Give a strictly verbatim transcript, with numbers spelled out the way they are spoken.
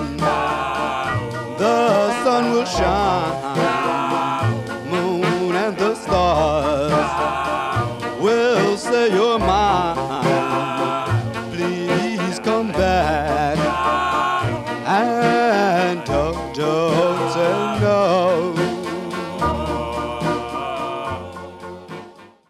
The sun will shine, moon and the stars will say you're mine. Please come back and talk to